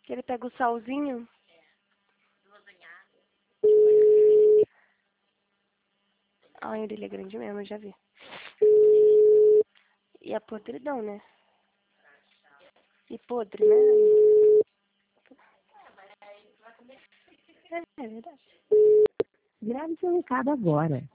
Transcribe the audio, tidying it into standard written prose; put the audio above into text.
Que ele pega o salzinho. Ai, o dele é grande mesmo, eu já vi. E é podridão, né? E podre, né? É verdade. Grave seu recado agora.